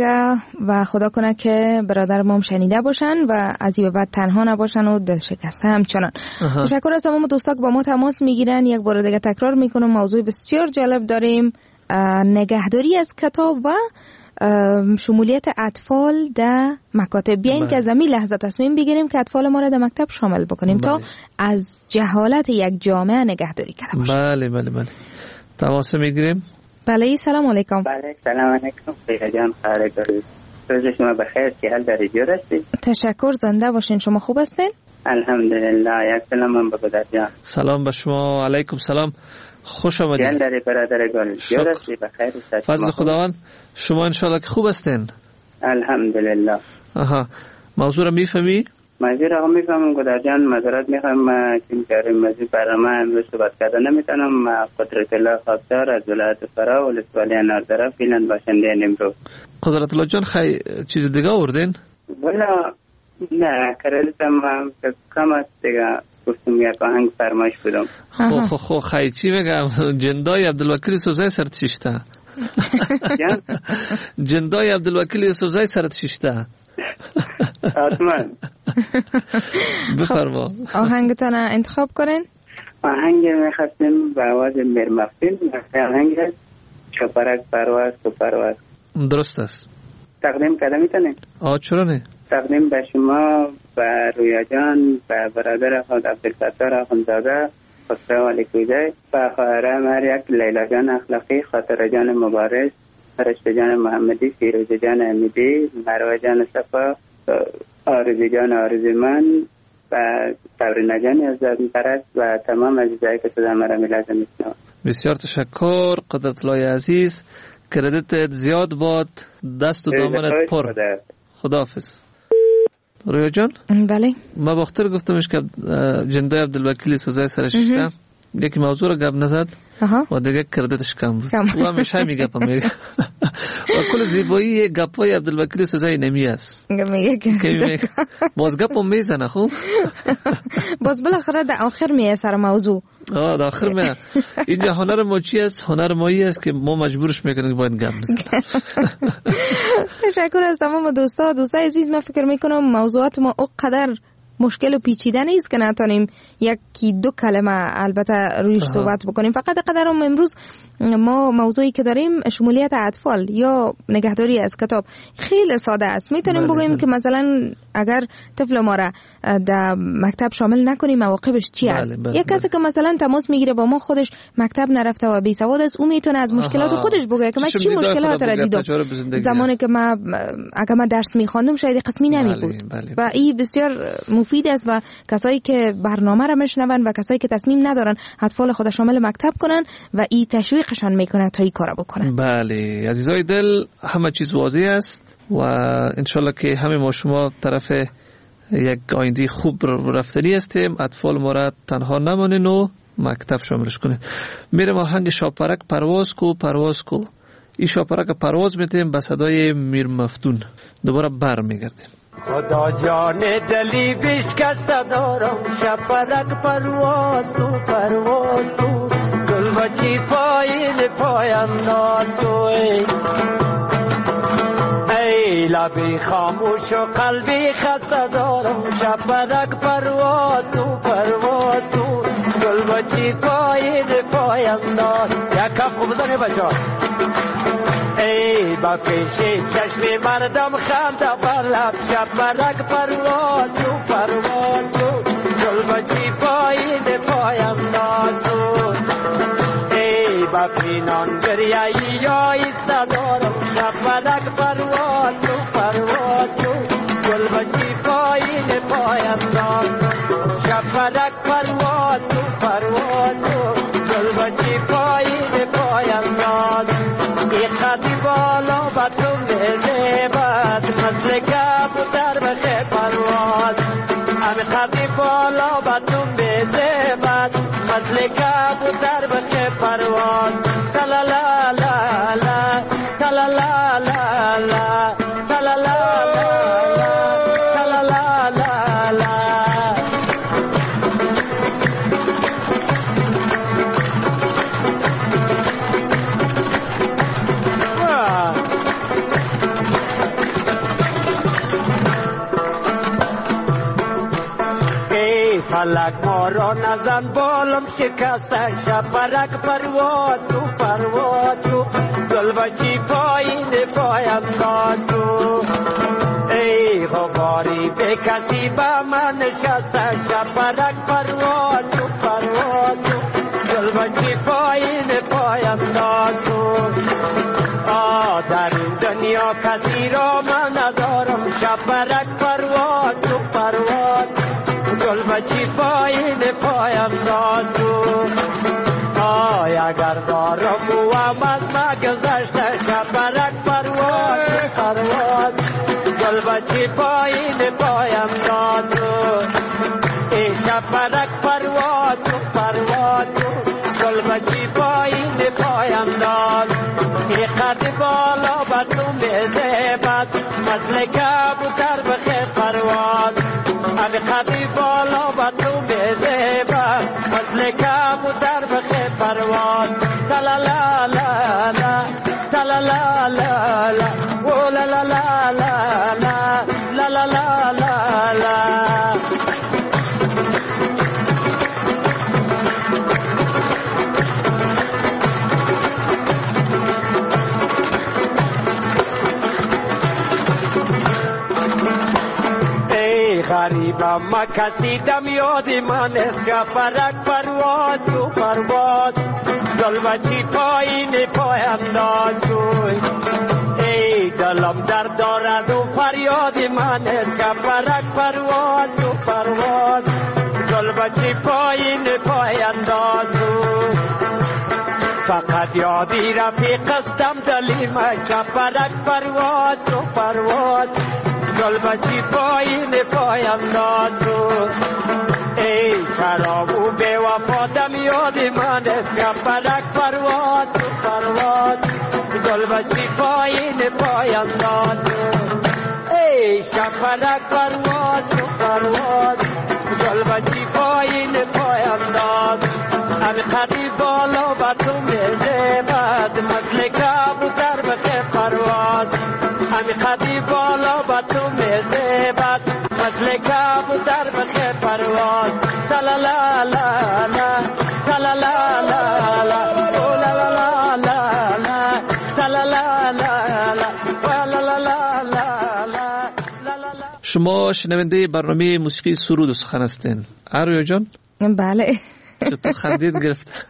I: و خدا کنه که برادر ما هم شنیده باشن و از این بعد تنها نباشن و دل شکسته همچنان. تشکر از تمام دوستا که با ما تماس میگیرن. یک بار دیگه تکرار میکنم موضوع بسیار جالب داریم، نگهداری از کتاب و شمولیت اطفال در مکاتب. بیاین که از این لحظه تصمیم بگیریم که اطفال ما را در مکتب شامل بکنیم بله. تا از جهالت یک جامعه نگهداری کرده باشیم.
J: بله بله بله. تماس میگیریم.
I: بله سلام علیکم.
M: بله سلام علیکم. خیلی جان خیلی روز شما بخیر، چه حال در رادیو هستید؟
I: تشکر، زنده باشین. شما خوب هستین؟
M: الحمدلله. یک سلام هم به گودر جان.
J: سلام به شما. علیکم سلام، خوش آمدید.
M: جان داری برادر گل، جور هستی؟ بخیر است؟
J: فضل خداوند. شما انشالله که خوب هستین؟
M: الحمدلله.
J: آها، موضوع رو میفهمی؟
M: موضوع رو میفهمم گودر جان. معذرت میخوام چون که موضوع برنامه امروز صحبت کردن نمیتونم. قدرت الله خاطر از ولایت فرا ولسوالی اناردره فعلا باشنده امروز.
J: قدرت الله جان خی چیز دیگه آوردین؟
M: والا نه، کردم کم است دیگه. گفتم یک آهنگ فرمایش بدم.
J: خو خو خو خی چی میگم؟ جندای عبدالوکیل سوزای سرت شیشته. جندای عبدالوکیل سوزای سرت شیشته.
M: حتما.
J: بفرما.
I: آهنگتان انتخاب کنین.
M: آهنگ میخواستیم به آواز میر مفتین. آهنگ هست چپرک پرواز تو پرواز.
J: درست است.
M: تقدیم کده میتونین؟
J: آه چرا نه؟
M: تقدیم به شما، به رویا جان، به برادر خود عبدالفتار اخوندزاده خسرو علیکویده، به خواهر مریک لیلا جان اخلاقی، خاطر جان مبارز، فرشته جان محمدی، فیروز جان امیدی، مروه جان صفا، آرزی جان آرزیمن و تبرینه جان عزت پرست و تمام عزیزایی که صدا مرا میلازم میشنوند.
J: بسیار تشکر قدرت الله عزیز. کردیت زیاد باد، دست و دامنت پر. خداحافظ. رویا جان؟
I: بله.
J: ما باختر گفتمش که جندای عبدالوکیل سوزای سرش شده. یکی موضوع رو گپ نزد و دیگه کردتش کم بود. او همیشه میگه پا میگه و کل زیبایی گپای عبدالوکیل سوزای نمی است.
I: میگه
J: باز گپ هم میزنه. خوب
I: باز بالاخره در آخر میه سر موضوع.
J: آه در آخر میه. اینجا هنر ما چی است؟ هنر مایی است که ما مجبورش میکنیم که باید گپ بزنیم.
I: تشکر از تمام دوستا دوستای عزیز. من فکر میکنم موضوعات ما اونقدر مشکل و پیچیده نیست که نتونیم یکی دو کلمه البته رویش صحبت بکنیم. فقط قدرم امروز ما موضوعی که داریم شمولیت اطفال یا نگهداری از کتاب خیلی ساده است. میتونیم بگیم بله. که مثلا اگر طفل ما را در مکتب شامل نکنیم عواقبش چی است. بله بله یک کسی بله. که مثلا تماس میگیره با ما خودش مکتب نرفته و بی سواد است، او میتونه از مشکلات آها. خودش بگه که من چی مشکلات را دیدم زمانی که ما اگر من درس میخواندم شاید قسمی نمی بود بله بله. و این بسیار مفید است و کسایی که برنامه را میشنون و کسایی که تصمیم ندارن اطفال خود شامل مکتب کنن و این تشویقشان میکنه تا این کارا بکنن.
J: بله عزیزای دل، همه چیز واضح است و انشالله که همه ما شما طرف یک آینده خوب رفتنی هستیم. اطفال ما را تنها نمانین و مکتب شاملش کنین. میرم آهنگ شاپرک پرواز کو پرواز کو. این شاپرک پرواز میتیم به صدای میر مفتون. دوباره بر میگردیم.
N: خدا جان دلی بشکسته دارم، شپرک پرواز تو پرواز تو، گل بچی پایین پاینداز تو. ای ای لبی خاموش و قلبی خسته دارم، شپرک پرواز تو پرواز تو، گل بچی پایین پاینداز. یک کف خوب بزنی بچه ای با پیشی چشم مردم خنده بر لب، شپرک پرواز تو پرواز تو، گل بچی پایین پاینداز تو. ای با پینان گریایی یا ایسته دارم، شپرک پرواز تو پرواز تو، گل بچی پایین پاینداز. شپرک پرواز تو پرواز تو، گل بچی پایین پاینداز. ای خطی بالا با تو میزیبد، مثل کبوتر بشه پرواز. امی خطی بالا با تو میزیبد، مثل کبوتر بشه پرواز. تلا لا لا لا تلا لا لا لا تلا لا لا تلا لا لا لا. فلک ما را نزن بالم شکسته، شپرک پرواز تو پرواز تو، گل بچی پایین پاینداز تو. ای غباری به کسی به من نشسته، شپرک پرواز تو پرواز تو، گل گل بچی پایین پایم نازون. آه در این دنیا کسی را من ندارم، شب برک پرواز و پرواز، گل بچی پایین پایم نازون. آی اگر دارم و از ما گذشته، شب برک پرواز و پرواز، گل بچی پایین پایم نازون. ای شب برک پرواز و پرواز، گل بچی پایین پایم ناز. ای قد بالا بدو میزیبد، مثل کبوتر بخیر پرواز. ای قد بالا بدو میزیبد، مثل کبوتر بخیر پرواز. تلا لا لا لا، تلا لا لا لا، او لا لا لا لا لا، لا لا لا لا لا. غریبم ما کسی دم یاد من است، شفرک پرواز و پرواز، گل بچی پایین پایم نازوی. ای دلم درد دارد و فریاد من است، شفرک پرواز و پرواز، گل بچی پایین پایم نازوی. فقط یادی رفیق استم دلیم، شفرک پرواز و پرواز، گل بچی پایین پایم نازون. ای شراب و بے وفا دم یاد من است، شفرک پرواز و پرواز، گل بچی پایین پایم نازون. ای شفرک پرواز و پرواز، گل بچی پایین پایم نازون. ام خطی بالا بدو میزیبد، مثل کبوتر بخیر پرواز. ام خطی بالا بدو میزیبد، مثل کبوتر بخیر پرواز. تلا لا لا لا، تلا لا لا لا، او لا لا لا لا لا، تلا لا لا لا، لا لا لا لا لا.
J: شما شنونده برنامه موسیقی سرود و سخن هستین. آرویا جان؟
I: بله.
J: چطور خندید گرفت؟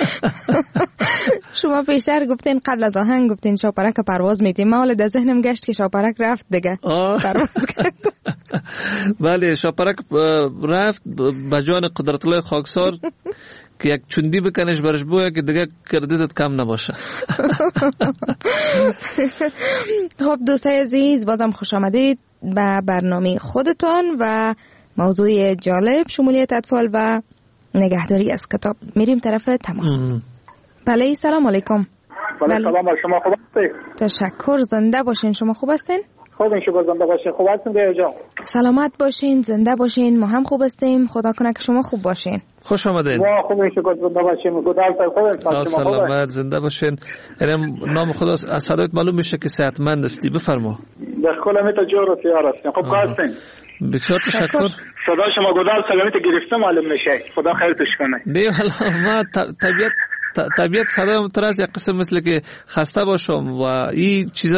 I: شما پیشتر گفتین قبل از آهنگ گفتین شاپرک پرواز میدیم، ما حالا در ذهنم گشت که شاپرک رفت دیگه پرواز کرد.
J: بله شاپرک رفت به جان قدرت الله خاکسار که یک چندی بکنش برش بویا که دیگه کردیدت کم نباشه.
I: خب دوستای عزیز بازم خوش آمدید به برنامه خودتان و موضوع جالب شمولیت اطفال و نگهداری از کتاب. میریم طرف تماس. بله سلام علیکم.
K: بله سلام علیکم. شما خوب هستید؟
I: تشکر. زنده باشین. شما خوب هستین؟
K: خوب این شما زنده باشین. خوب هستین دیگه جان؟
I: سلامت باشین، زنده باشین. ما هم خوب هستیم. خدا کنه که شما خوب باشین.
J: خوش آمدین.
K: وا خوب این شما زنده باشین. گودال خوب هستین.
J: سلامت زنده باشین. اینم نام خدا از صدایت معلوم میشه که صحتمند هستی. بفرما.
K: در کلمت جور و سیار هستین. خوب هستین؟
J: بسیار تشکر.
K: صدا شما گودال سلامت گرفته معلوم میشه. خدا خیرتش کنه.
J: دی والله ما طبیعت طبیعت صدایم تراس یک قسم مثل که خسته باشم و این چیزا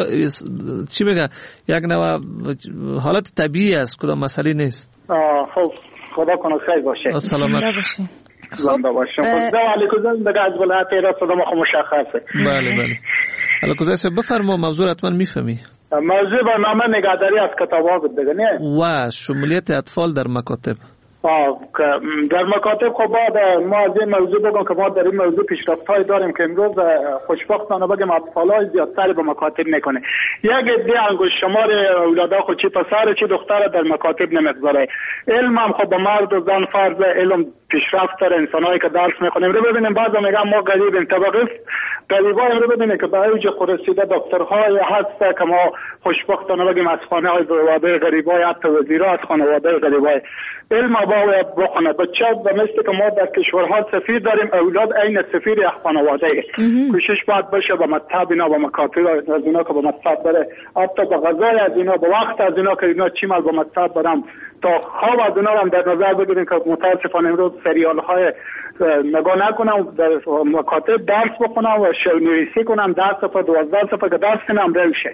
J: چی میگن یک نوع حالت طبیعی است، کدام مسئله نیست.
K: آه خب خدا کنه خیر باشه.
J: سلامت
I: باشین.
K: زنده باشین. خدا علیکم دیگه از ولایت ایران صدا ما خو مشخصه.
J: بله بله. علیکم بفرما موضوع حتما میفهمی.
K: موضوع برنامه نگهداری از کتاب‌ها بود دیگه نه؟
J: و شمولیت اطفال در مکاتب.
K: آه در مکاتب خب بعد ما از این موضوع بگم که ما در این موضوع پیشرفت‌هایی داریم که امروز خوشبختانه بگم اطفال‌های زیادتری به مکاتب میکنه. یک عده انگشت شمار اولادا خود چی پسر چی دختر در مکاتب نمیگذاره. علم هم خب به مرد و زن فرض علم پیشرفت داره. انسان‌هایی که درس میخونیم رو ببینیم بعضا میگن ما غریبیم. طبقه غریبای رو ببینید که به اوج خود رسیده دکترهای هست که ما خوشبختانه بگیم از خانه‌های واده غریبای حتی وزیرا از خانواده غریبای علم باید بخونه. بچه و مثل که ما در کشورها سفیر داریم اولاد عین سفیر یک خانواده کوشش باید بشه به مکتب اینا به مکاتب از اینا که به مکتب بره حتی به غذای از اینا به وقت از اینا که اینا چی مال به مکتب برم تا خواب از اینا هم در نظر بگیریم که متاسفانه امروز سریال های نگاه نکنم در مکاتب درس بخونم و شعرنویسی کنم ده صفحه دوازده صفحه که درس کنم روشه.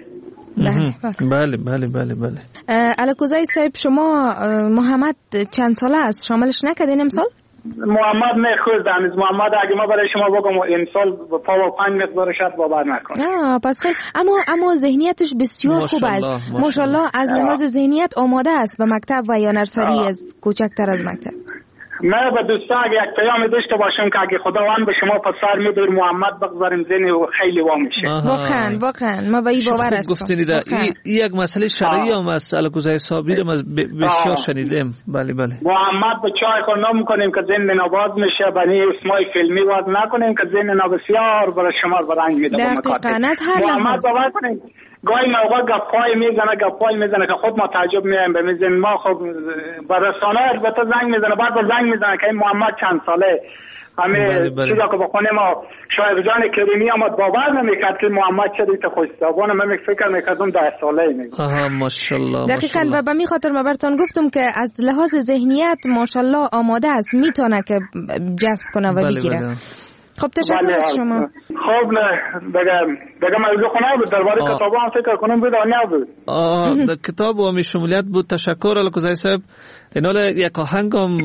J: بله بله بله بله.
I: علاکوزای صاحب شما محمد چند ساله است؟ شاملش نکردین امسال؟
K: محمد میخوزد هنوز محمد اگه ما برای شما بگم این سال پا و پنج مقدار شد باور نکنه.
I: آه پس خیلی اما اما ذهنیتش بسیار خوب است ماشاءالله. از لحاظ ذهنیت آماده است به مکتب و یا نرسری از کوچکتر از مکتب.
K: ما به دوستان اگه یک پیام داشته باشم که اگه خداوند به شما پسر میدور محمد بگذاریم ذهن خیلی وا میشه.
I: واقعا واقعا ما به این باور هستم.
J: این یک مسئله شرعی هم است. الگوزای صابیر ما بسیار شنیدیم. بله بله.
K: محمد به چای خورنا میکنیم که ذهن نواز میشه. بنی اسمای فیلمی واز نکنیم که ذهن نا بسیار برای شما برنگ میده.
I: دقیقاً از هر
K: محمد باور کنیم گاهی موقع گپای میزنه گپای میزنه که خود ما تعجب میایم به میزن ما خب با رسانه البته زنگ میزنه بعد با زنگ میزنه که این محمد چند ساله همه چیزا که بخونه ما شاید جان کریمی اما باور نمیکرد که محمد چه خوش صابون من فکر میکردم ده ساله میگه.
J: آها ماشاءالله.
I: دقیقاً و به می خاطر ما براتون گفتم که از لحاظ ذهنیت ماشاءالله آماده است میتونه که جذب کنه و بگیره. خب تشکر از شما.
K: خب نه بگم بگم موضوع خونه بود درباره کتاب هم فکر کنم بود آنیا بود.
J: آه کتاب و شمولیت بود. تشکر الکوزای صاحب. اینال یک آهنگ هم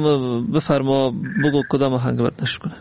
J: بفرما بگو کدام آهنگ برداشت کنه.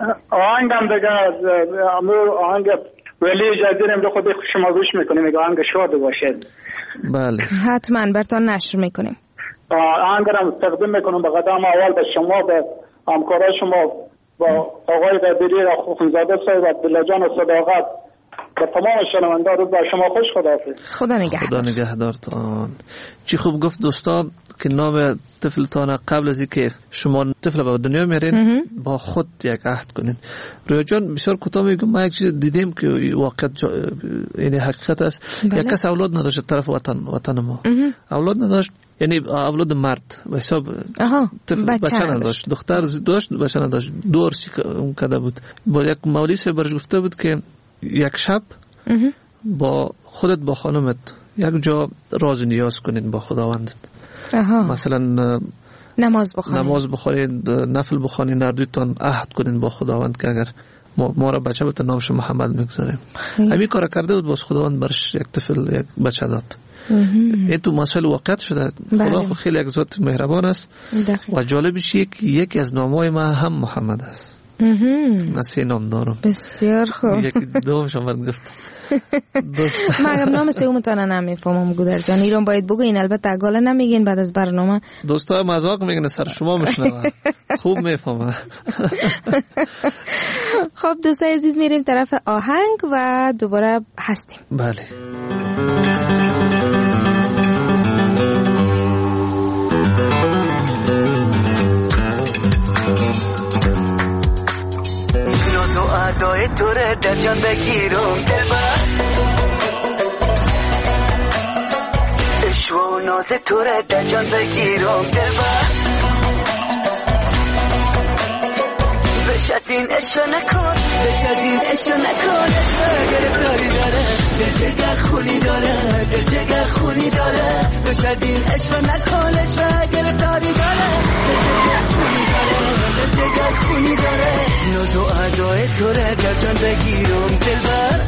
K: آهنگ هم دیگه امروز آهنگ ولی جدید امروز خود شما گوش میکنیم میگه آهنگ شاد باشد.
J: بله
I: حتما براتون نشر میکنیم.
K: آهنگ رو تقدیم میکنم به قدم اول به شما به همکارای شما با آقای قدیری خوخنزاده صاحب عبدالله و صداقت و تمام شنوندگان رو با شما خوش خداحافظ.
I: خدا نگهدار.
J: خدا نگهدارتان. چی خوب گفت دوستان که نام طفلتان قبل از اینکه شما طفل به دنیا میارین با خود یک عهد کنین. رویا جان بسیار کوتاه میگم ما یک چیز دیدیم که واقعا این حقیقت است. یک کس اولاد نداشت طرف وطن وطن ما. اولاد نداشت یعنی اولاد مرد به حساب طفل بچه نداشت. دختر داشت بچه نداشت. دور اون کده بود. با یک مولی سه برش گفته بود که یک شب با خودت با خانمت یک جا راز نیاز کنین با خداوندت. مثلا
I: نماز بخونین
J: نماز بخونین نفل بخونین هر دویتان عهد کنین با خداوند که اگر ما, ما را بچه بودن نامش محمد میگذاریم. همین کار کرده بود باز خداوند برش یک طفل یک بچه داد. این تو مسئله واقعیت شده. خدا خو خیلی یک ذات مهربان است. و جالبش یک یکی از نامهای ما هم محمد است. من سه نام دارم.
I: بسیار خوب.
J: یکی دوم شما گفت.
I: دوست مگم نام سوم تانا نمیفهمم گودر جان. ایران باید بگوین البته اگاله نمیگین بعد از برنامه.
J: دوستا مذاق میگن سر شما میشنوم. خوب میفهمم.
I: خب دوستای عزیز میریم طرف آهنگ و دوباره هستیم.
J: بله.
N: ادای تو رو در جان بگیرم دلبر عشق و ناز تو رو در جان بگیرم دلبر بش از این عشق نکن بش از این عشق نکن گرفتاری داره دل جگر خونی داره دل جگر خونی داره بش از این عشق نکن عشق گرفتاری داره دل جگر خونی داره دل جگر خونی داره ناز و ادای تو رو در جان بگیرم دلبر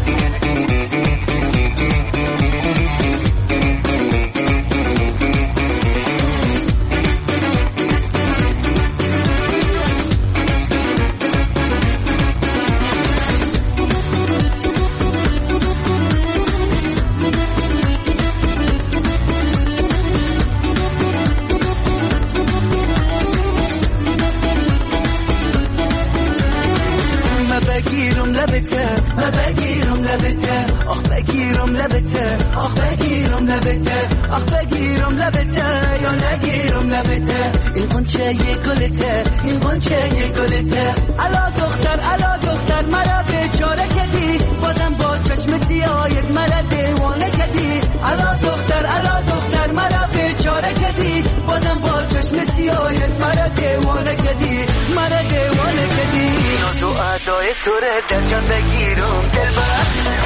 N: ما بگیرم لبته آخ بگیرم لبته آخ بگیرم لبته آخ بگیرم لبته یا نگیرم لبته این قنچه یه گلته این قنچه یه گلته الا دختر الا دختر مرا بیچاره کردی بازم با چشم سیاهت مرا دیوانه کردی الا دختر الا دختر مرا بیچاره کردی بازم با چشم سیاهت مرا دیوانه کردی مرا دیوانه کردی ناز و ادای تو رو در جان بگیرم دلبر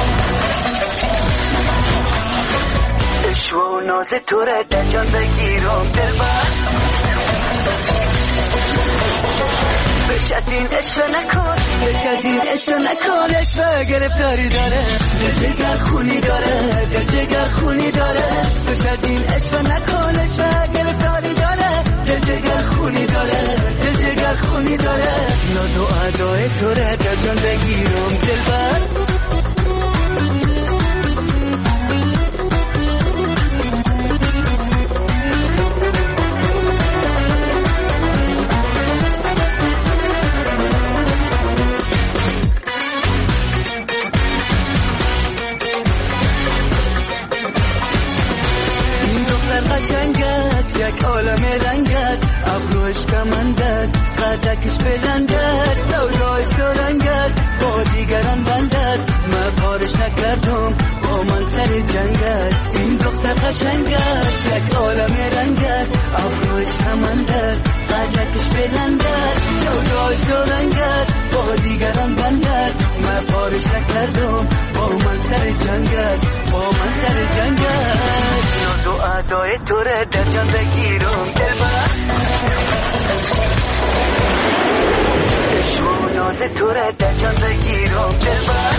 N: عشق و ناز تو رو در جان بگیرم دلبر بش از این عشق نکن بش از این عشق نکن عشق گرفتاری داره دل جگر خونی داره دل جگر خونی داره بش از این عشق نکن عشق گرفتاری داره دل جگر خونی داره دل جگر خونی داره ناز و ادای تو را در جان بگیرم دلبر قشنگ است یک عالم رنگ است ابروش کمند است قدکش بلند است سودایش دو رنگ است با دیگران بند است من کارش نکردم با من سر جنگ است این دختر قشنگ است یک عالم رنگ است ابروش کمند است قدکش بلند است سودایش دو رنگ است با دیگران بند است من کارش نکردم با من سر جنگ است با من سر جنگ است ناز و ادای تو را در جان بگیرم دلبر چشم و ناز تو را در جان بگیرم دلبر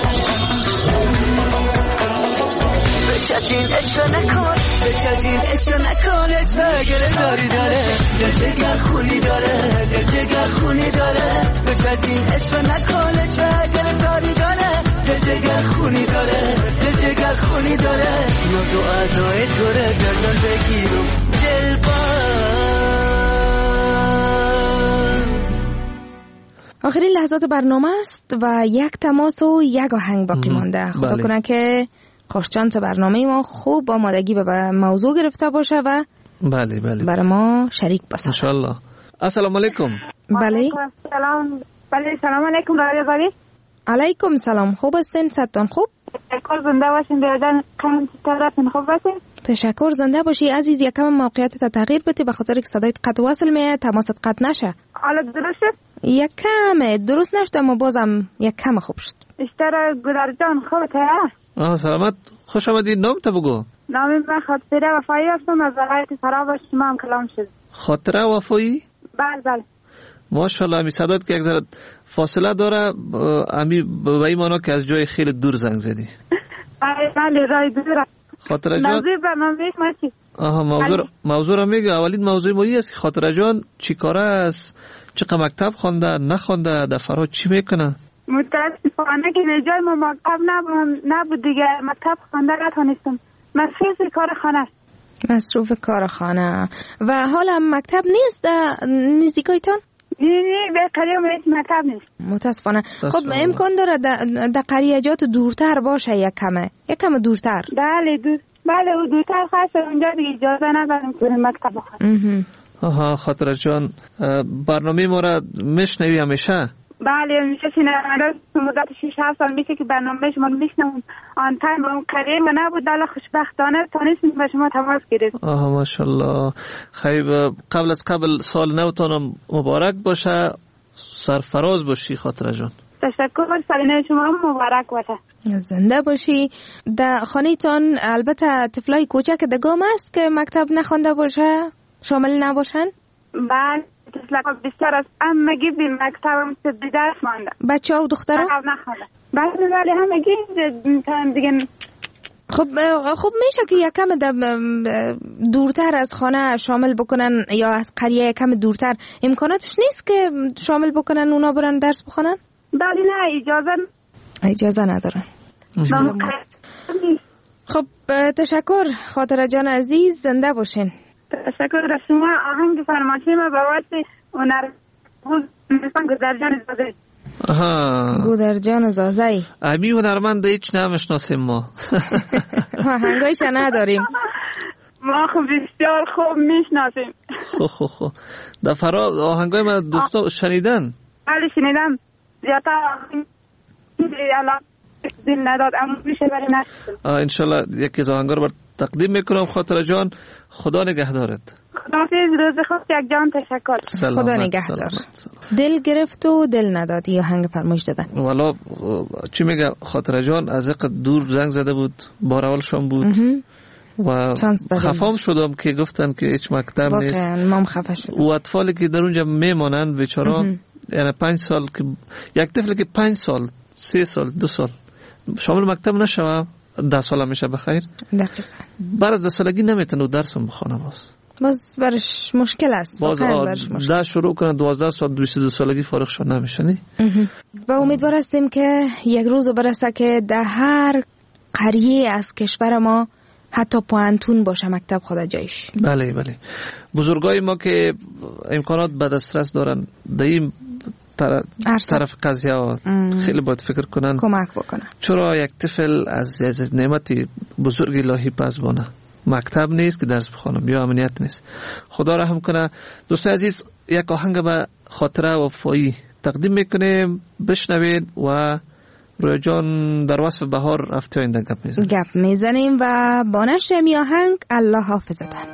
N: بش از این عشق نکن بش از این عشق نکن عشق گله داری داره دل جگر خونی داره دل جگر خونی داره بش از این عشق نکن عشق گله داری داره دل جگر خونی داره دل جگر خونی داره ناز و ادای تو را در جان بگیرم دلبر.
I: آخرین لحظات برنامه است و یک تماس و یک آهنگ باقی مانده. خدا بله. کنه که خوششانس برنامه ما خوب آمادگی به موضوع گرفته باشه و
J: بله بله
I: برای ما شریک باشه
J: انشالله. السلام علیکم.
I: بله
O: سلام. بله سلام علیکم رادیو آزادی.
I: علیکم سلام. خوب هستین؟ صدتان خوب؟
O: تشکر زنده باشین دیدن کم طرفین خوب باشین.
I: تشکر زنده باشی عزیز. یکم موقعیت تا تغییر بدی به خاطر که صدایت قطع وصل میه تماست قطع نشه.
O: حالا درست شد؟
I: یکم درست نشد اما بازم یکم خوب شد.
O: اشترا گلر جان خوبته؟
J: آه سلامت. خوش آمدی. نام تا بگو.
O: نام من خاطره وفایی هستم از ولایت فرا شما هم کلام شد.
J: خاطره وفایی؟
O: بله بله.
J: ماشاءالله. می صدات که یک ذره فاصله داره امی به این معنی که از جای خیلی دور زنگ زدی.
O: بله بله رای دور.
J: خاطره جان
O: موضوع برنامه ما چی؟
J: آها موضوع موضوع را میگه. اولین موضوع ما است که خاطره جان چی کاره است؟ چقدر مکتب خوانده نخوانده در فرا چی میکنه؟
O: متاسفانه که نجای ما مکتب نبود دیگه مکتب خوانده نتونستم. مصروف کار خانه است.
I: مصروف کار خانه و حالا مکتب نیست در نزدیکایتان؟
O: نه نه به قریه مکتب نیست
I: متاسفانه. خب امکان داره در قریه‌جات دورتر باشه یک کمه یک کمه دورتر؟
O: بله دور بله و دورتر خاصه اونجا دیگه اجازه ندارم که مکتب بخونم.
J: آها خاطره جان برنامه ما را میشنوی همیشه؟
O: بله میشه شنونده مدت شش هفت سال میشه که برنامه شما رو میشنوم. آن تایم با اون قریه ما نبود دل خوشبختانه تانستیم با شما تماس گرفت.
J: آها ماشاءالله. خیب قبل از قبل سال نوتانم مبارک باشه. سرفراز باشی خاطره جان.
O: تشکر. سال نو شما هم مبارک باشه.
I: زنده باشی. در خانه تان البته طفلای کوچک دگام است که مکتب نخوانده باشه شامل نباشن؟
O: بله طفلا بیشتر از همگی به مکتبم سه درس مانده.
I: بچه ها و دخترها؟
O: نخوانده. بله بله همگی دیگه.
I: خب خب میشه که یکم دورتر از خانه شامل بکنن یا از قریه یکم دورتر امکاناتش نیست که شامل بکنن اونا برن درس بخونن؟
O: بله نه اجازه
I: اجازه ندارن. خب تشکر خاطره جان عزیز. زنده باشین.
O: تشکر از شما. آهنگ فرمایشی ما به واسه هنر مثلا گودرجان زازی.
J: آها
I: گودرجان زازی.
J: امی هنرمند هیچ نمیشناسیم ما.
I: آهنگایش نداریم.
O: ما خب بسیار خوب میشناسیم.
J: خو خو خو در فرا آهنگای ما دوستا شنیدن؟
O: بله شنیدم. زیادتر آهنگ دل نداد اما میشه ولی نشد.
J: انشالله یکی از آهنگا رو بر تقدیم میکنم خاطره جان. خدا نگهدارت.
O: خداحافظ. روز خوش یک جان. تشکر.
I: خدا نگهدار. دل گرفت و دل نداد. یه آهنگ فرمایش دادن.
J: والا چی میگه خاطره جان از یک دور زنگ زده بود بار اول شام بود و خفام شدم که گفتن که هیچ مکتب نیست.
I: واقعا ما خفه شدم.
J: و اطفالی که در اونجا میمانند بیچارا یعنی پنج سال که یک طفل که پنج سال سه سال دو سال شامل مکتب نشوه ده سال میشه بخیر.
I: دقیقاً.
J: بعد از ده سالگی نمیتونه درس هم بخونه باز.
I: باز برش مشکل است.
J: باز ده شروع کنه دوازده سال بیست و دو سالگی فارغ شد نمیشه نی.
I: و امیدوار هستیم که یک روز برسه که در هر قریه از کشور ما حتی پوانتون باشه مکتب خود جایش.
J: بله بله. بزرگای ما که امکانات به دسترس دارن در این طرف, طرف قضیه ها خیلی باید فکر کنن،
I: کمک بکنن.
J: چرا یک طفل از, از نعمتی بزرگ الهی پس بانه؟ مکتب نیست که درس بخوانم یا امنیت نیست. خدا رحم کنه. دوستان عزیز، یک آهنگ به خاطره وفایی تقدیم میکنیم، بشنوید و رویا جان در وصف بهار هفته آینده گپ میزنیم
I: گپ میزنیم و با نشر می آهنگ الله حافظتان.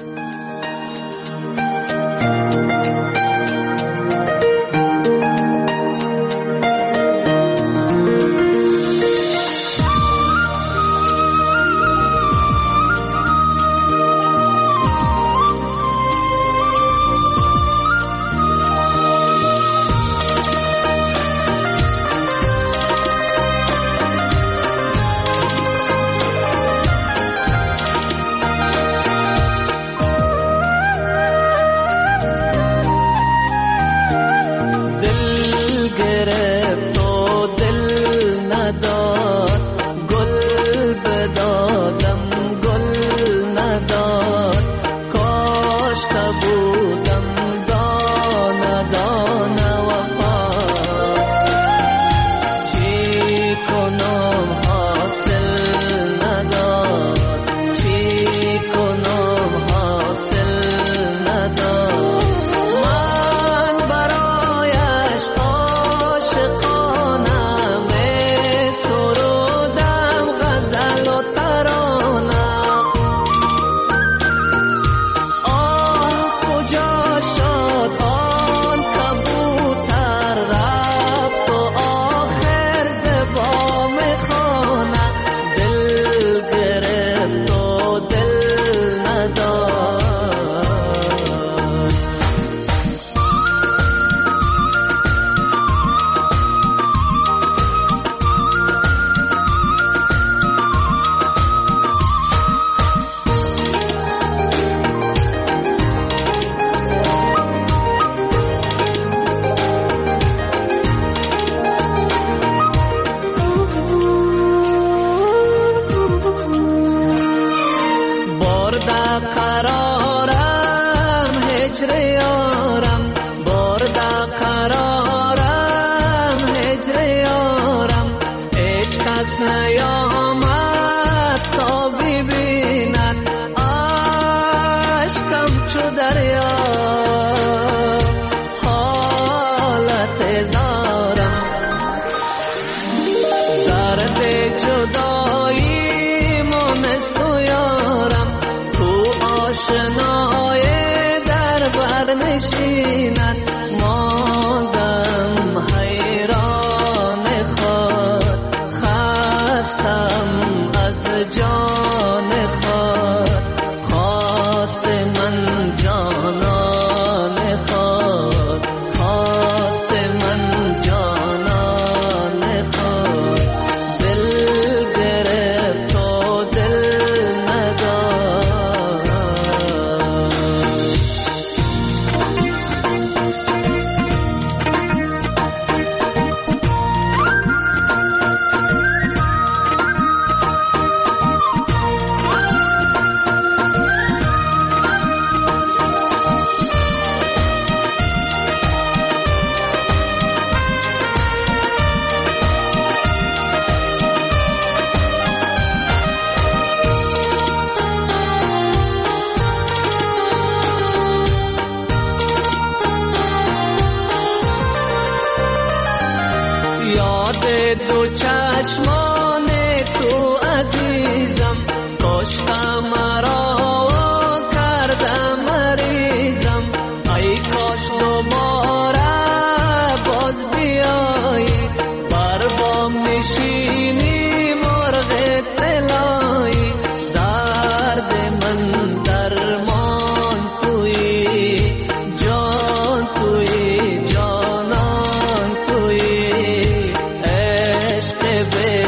N: Baby